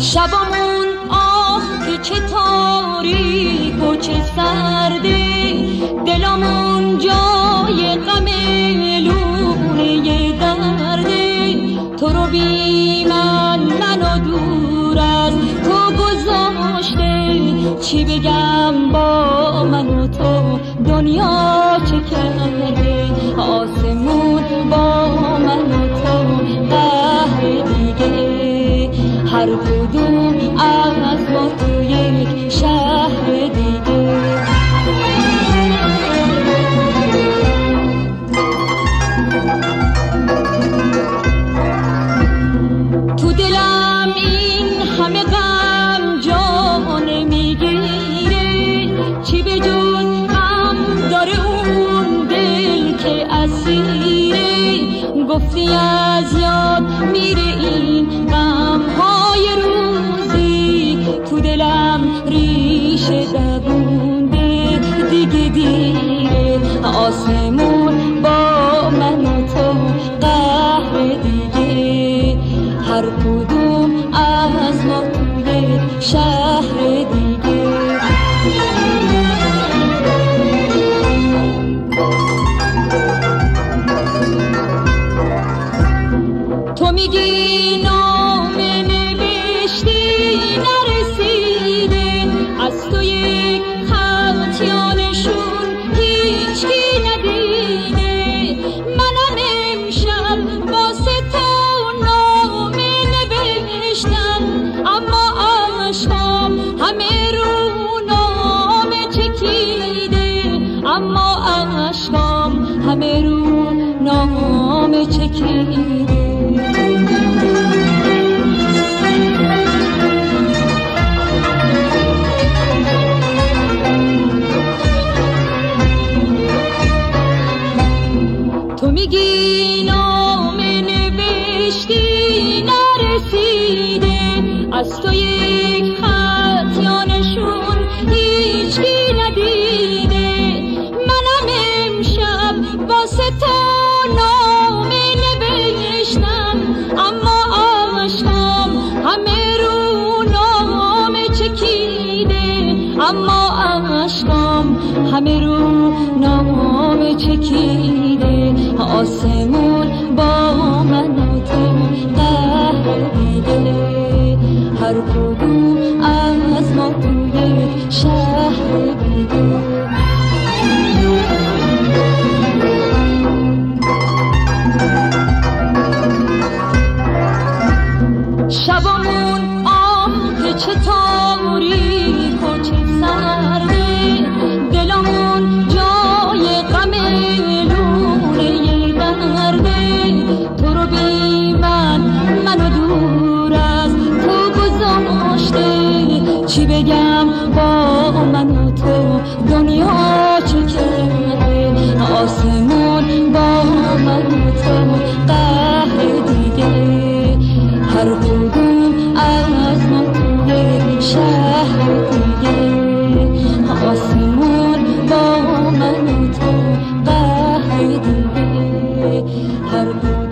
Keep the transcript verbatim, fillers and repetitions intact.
شبمون آه که چه تاریک و چه سرده، دلمون جای غم لونه درده. تو رو بی من منو دور از تو گذاشته، چی بگم با من و تو دنیا چه کرده. آسمون با من و تو قهر دیگه، هر کدوم از ما تو یک شهر دیگه. تو دلم این همه غم جان میگیره، چی به جز غم داره اون دل که اسیره. گفتی از یاد میره این غم های روزی، تو دلم ریشه دوونده دیگه دیره. آسمون با من و تو قهر دیگه، هر کدوم از ما توی شهر دیگه. تو میگی نامه نوشتی نرسیده، از تو یک خط یا نشون هیچکی ندیده. منم امشب واسه تو نامه نوشتم، اما عشقم همه رو نامه چکیده. اما عشقم همه رو نامه چکیده. تو میگی نامه نوشتی نرسیده، از تو یک خط یا نشون هیچکی ندیده. منم امشب واسه تو نامه نوشتم، اما عشقم همه رو نامه چکیده. اما عشقم همه رو نامه چکیده. آسمون با من و تو قهر دیده، هر کدوم از ما توی شهر دیده. شبمون آه که چه تاریک و چه سرده، دلمون جای غم لونه درده. تو رو بی من منو دور از تو گذاشته، چی بگم با من و تو دنیا چه کرده. آسمون با من و تو قهر دیگه، هر کدوم از ما توی شهر دیگه. آسمون با من و تو قهر دیگه، هر کدوم